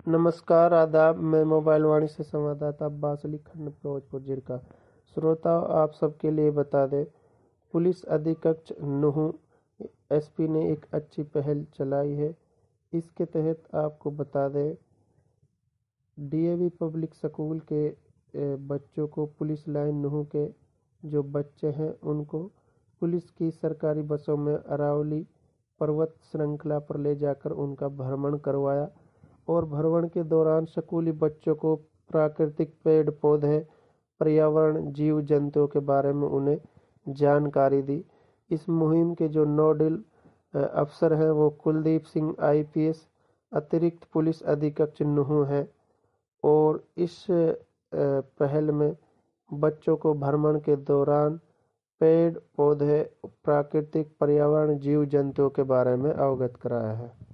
नमस्कार, आदाब। मैं मोबाइल वाणी से संवाददाता अब्बास अली खंड फिरोजपुर जिरका। श्रोताओं, आप सबके लिए बता दें, पुलिस अधीक्षक नुह एसपी ने एक अच्छी पहल चलाई है। इसके तहत आपको बता दें, डीएवी पब्लिक स्कूल के बच्चों को पुलिस लाइन नुह के जो बच्चे हैं उनको पुलिस की सरकारी बसों में अरावली पर्वत श्रृंखला पर ले जाकर उनका भ्रमण करवाया और भ्रमण के दौरान स्कूली बच्चों को प्राकृतिक पेड़ पौधे, पर्यावरण, जीव जंतुओं के बारे में उन्हें जानकारी दी। इस मुहिम के जो नोडल अफसर हैं वो कुलदीप सिंह आईपीएस अतिरिक्त पुलिस अधीक्षक नुह हैं और इस पहल में बच्चों को भ्रमण के दौरान पेड़ पौधे, प्राकृतिक पर्यावरण, जीव जंतुओं के बारे में अवगत कराया है।